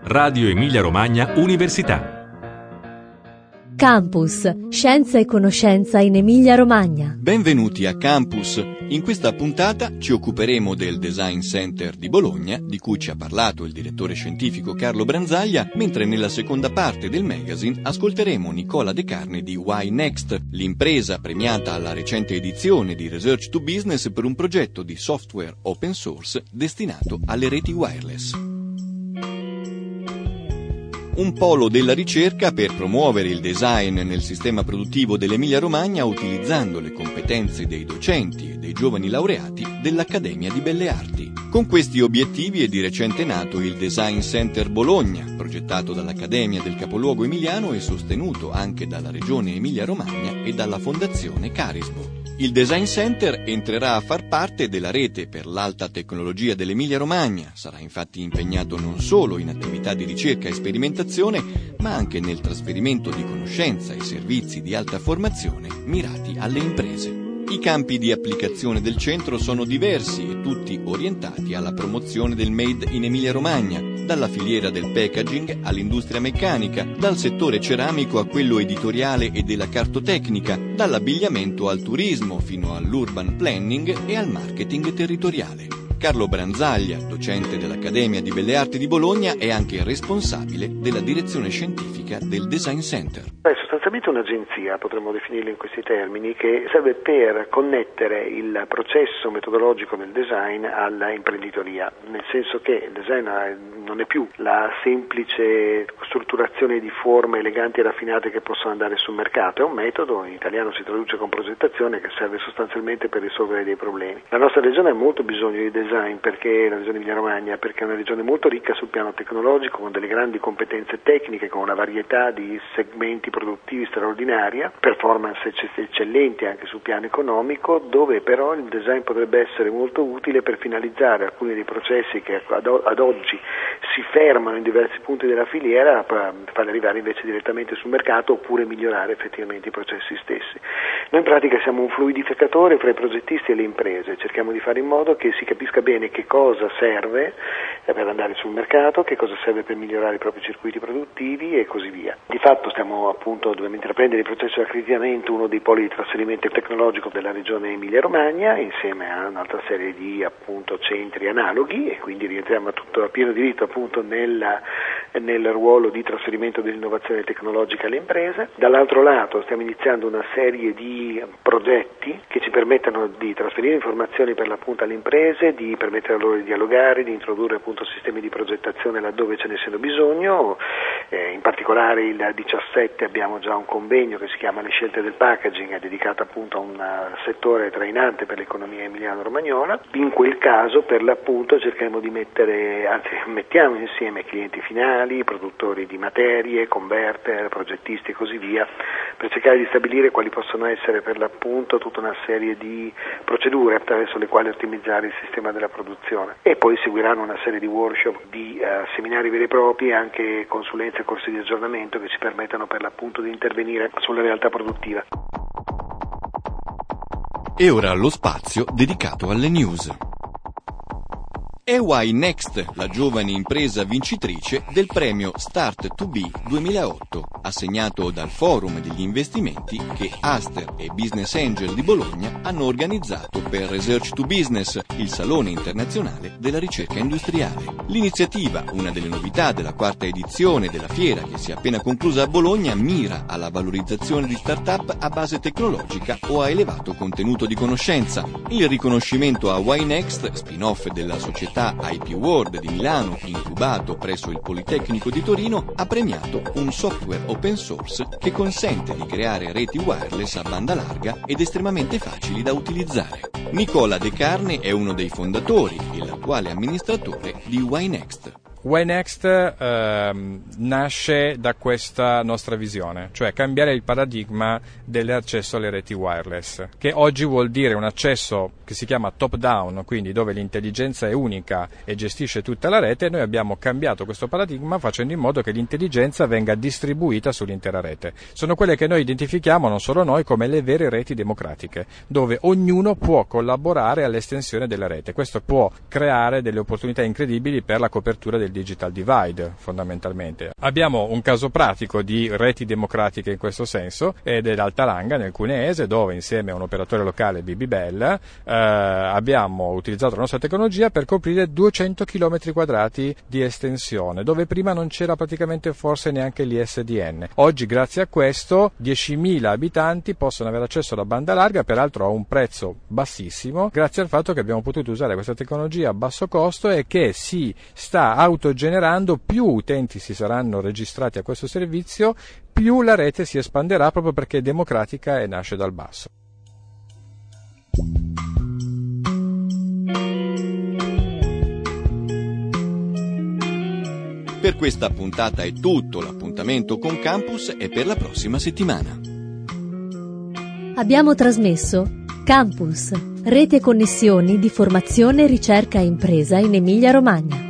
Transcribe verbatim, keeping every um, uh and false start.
Radio Emilia Romagna Università. Campus, scienza e conoscenza in Emilia Romagna. Benvenuti a Campus. In questa puntata ci occuperemo del Design Center di Bologna, di cui ci ha parlato il direttore scientifico Carlo Branzaglia, mentre nella seconda parte del magazine ascolteremo Nicola De Carne di Why Next, l'impresa premiata alla recente edizione di Research to Business per un progetto di software open source destinato alle reti wireless. Un polo della ricerca per promuovere il design nel sistema produttivo dell'Emilia-Romagna utilizzando le competenze dei docenti e dei giovani laureati dell'Accademia di Belle Arti. Con questi obiettivi è di recente nato il Design Center Bologna, progettato dall'Accademia del capoluogo emiliano e sostenuto anche dalla Regione Emilia-Romagna e dalla Fondazione Carisbo. Il Design Center entrerà a far parte della rete per l'alta tecnologia dell'Emilia-Romagna, sarà infatti impegnato non solo in attività di ricerca e sperimentazione, ma anche nel trasferimento di conoscenza e servizi di alta formazione mirati alle imprese. I campi di applicazione del centro sono diversi e tutti orientati alla promozione del Made in Emilia-Romagna, dalla filiera del packaging all'industria meccanica, dal settore ceramico a quello editoriale e della cartotecnica, dall'abbigliamento al turismo fino all'urban planning e al marketing territoriale. Carlo Branzaglia, docente dell'Accademia di Belle Arti di Bologna, è anche responsabile della direzione scientifica del Design Center. È sostanzialmente un'agenzia, potremmo definirla in questi termini, che serve per connettere il processo metodologico del design alla imprenditoria, nel senso che il design non è più la semplice strutturazione di forme eleganti e raffinate che possono andare sul mercato, è un metodo, in italiano si traduce con progettazione, che serve sostanzialmente per risolvere dei problemi. La nostra regione ha molto bisogno di design, perché la regione Emilia-Romagna, perché è una regione molto ricca sul piano tecnologico, con delle grandi competenze tecniche, con una varietà di segmenti produttivi straordinaria, performance eccellenti anche sul piano economico, dove però il design potrebbe essere molto utile per finalizzare alcuni dei processi che ad oggi si fermano in diversi punti della filiera, per farli arrivare invece direttamente sul mercato oppure migliorare effettivamente i processi stessi. Noi in pratica siamo un fluidificatore fra i progettisti e le imprese, cerchiamo di fare in modo che si capisca bene che cosa serve per andare sul mercato, che cosa serve per migliorare i propri circuiti produttivi e così via. Di fatto stiamo appunto dobbiamo intraprendere il processo di accreditamento, uno dei poli di trasferimento tecnologico della regione Emilia-Romagna, insieme a un'altra serie di appunto centri analoghi, e quindi rientriamo a, tutto, a pieno diritto appunto nella, nel ruolo di trasferimento dell'innovazione tecnologica alle imprese. Dall'altro lato stiamo iniziando una serie di progetti che ci permettano di trasferire informazioni per l'appunto alle imprese, di permettere loro di dialogare, di introdurre appunto sistemi di progettazione laddove ce ne sia bisogno. Eh, in particolare il diciassette abbiamo già un convegno che si chiama Le scelte del packaging, è dedicato appunto a un settore trainante per l'economia emiliano-romagnola. In quel caso per l'appunto cerchiamo di mettere, anzi mettiamo insieme clienti finali, produttori di materie, converter, progettisti e così via, per cercare di stabilire quali possono essere per l'appunto tutta una serie di procedure attraverso le quali ottimizzare il sistema della produzione. E poi seguiranno una serie di workshop, di uh, seminari veri e propri, anche consulenze e corsi di aggiornamento che ci permettano per l'appunto di intervenire sulla realtà produttiva. E ora lo spazio dedicato alle news. E Why Next, la giovane impresa vincitrice del premio Start to Be duemilaotto, assegnato dal Forum degli Investimenti che Aster e Business Angel di Bologna hanno organizzato per Research to Business, il salone internazionale della ricerca industriale. L'iniziativa, una delle novità della quarta edizione della fiera che si è appena conclusa a Bologna, mira alla valorizzazione di start-up a base tecnologica o a elevato contenuto di conoscenza. Il riconoscimento a Why Next, spin-off della società I P World di Milano, incubato presso il Politecnico di Torino, ha premiato un software open source che consente di creare reti wireless a banda larga ed estremamente facili da utilizzare. Nicola De Carne è uno dei fondatori e l'attuale amministratore di Why Next. Why Next eh, nasce da questa nostra visione, cioè cambiare il paradigma dell'accesso alle reti wireless, che oggi vuol dire un accesso che si chiama top down, quindi dove l'intelligenza è unica e gestisce tutta la rete. Noi abbiamo cambiato questo paradigma facendo in modo che l'intelligenza venga distribuita sull'intera rete. Sono quelle che noi identifichiamo, non solo noi, come le vere reti democratiche, dove ognuno può collaborare all'estensione della rete. Questo può creare delle opportunità incredibili per la copertura del del digital divide, fondamentalmente. Abbiamo un caso pratico di reti democratiche in questo senso, ed è l'Altalanga nel Cuneese, dove insieme a un operatore locale, B B Bell, eh, abbiamo utilizzato la nostra tecnologia per coprire duecento chilometri quadrati di estensione, dove prima non c'era praticamente forse neanche l'I S D N. Oggi, grazie a questo, diecimila abitanti possono avere accesso alla banda larga, peraltro a un prezzo bassissimo, grazie al fatto che abbiamo potuto usare questa tecnologia a basso costo e che si sta autogenerando. Più utenti si saranno registrati a questo servizio, più la rete si espanderà, proprio perché è democratica e nasce dal basso. Per questa puntata è tutto, l'appuntamento con Campus è per la prossima settimana. Abbiamo trasmesso Campus, rete e connessioni di formazione, ricerca e impresa in Emilia Romagna.